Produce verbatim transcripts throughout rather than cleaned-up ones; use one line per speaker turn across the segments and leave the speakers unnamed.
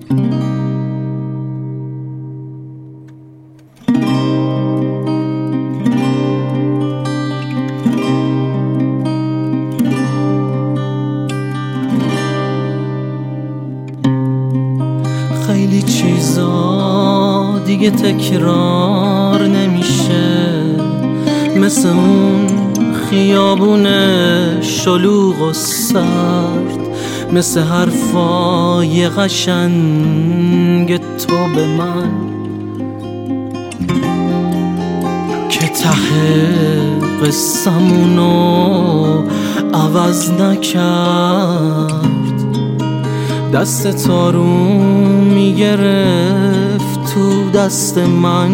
خیلی چیزا دیگه تکرار نمیشه، مثل اون خیابون شلوغ و سرد، مثل حرفای قشنگ تو به من که ته قصمونو عوض نکرد. دست تارون میگرفت تو دست من،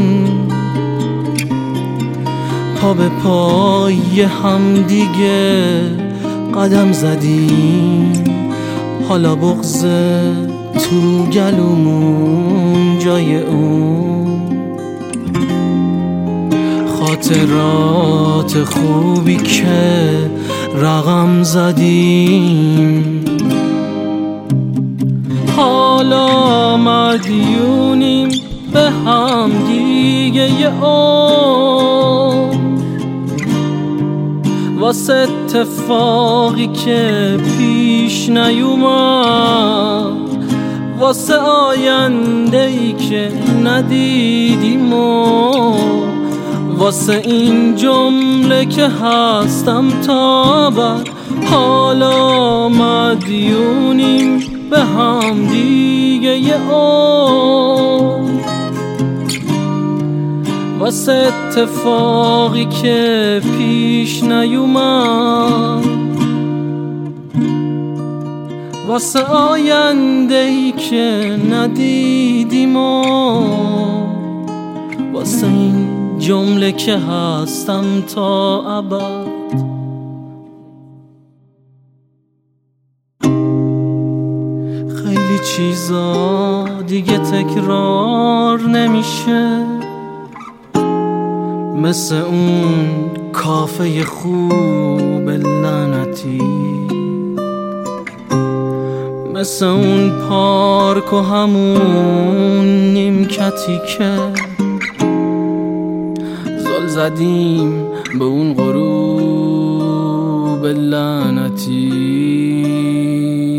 پا به پای هم دیگه قدم زدیم، حالا بغض تو گلومون جای اون خاطرات خوبی که رقم زدیم. حالا مدیونیم به هم دیگه یه عمر، واسه اتفاقی که پیش نیومد، واسه آینده‌ای که ندیدیم و واسه این جمله که هستم تا ابد. حالا مدیونیم به هم دیگه یه عمر، واسه اتفاقی که پیش نیومد، واسه آینده‌ای که ندیدیم و واسه این جمله که هستم تا ابد. خیلی چیزا دیگه تکرار نمیشه، مثل اون کافه خوب لعنتی، مثل اون پارک و همون نیمکتی که زل زدیم به اون غروب لعنتی.